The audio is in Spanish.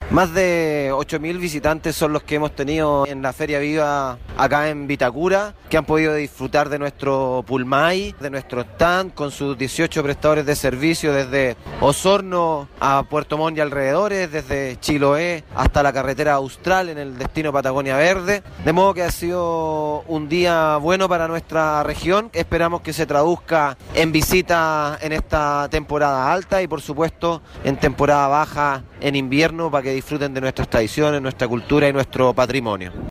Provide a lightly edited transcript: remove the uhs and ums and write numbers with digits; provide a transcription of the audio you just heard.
Más de 8.000 visitantes son los que hemos tenido en la Feria Viva acá en Vitacura, que han podido disfrutar de nuestro Pulmay, de nuestro stand, con sus 18 prestadores de servicio desde Osorno a Puerto Montt y alrededores, desde Chiloé hasta la carretera austral en el destino Patagonia Verde. De modo que ha sido un día bueno para nuestra región. Esperamos que se traduzca en visitas en esta temporada alta y por supuesto en temporada baja en invierno, para que disfruten de nuestras tradiciones, nuestra cultura y nuestro patrimonio.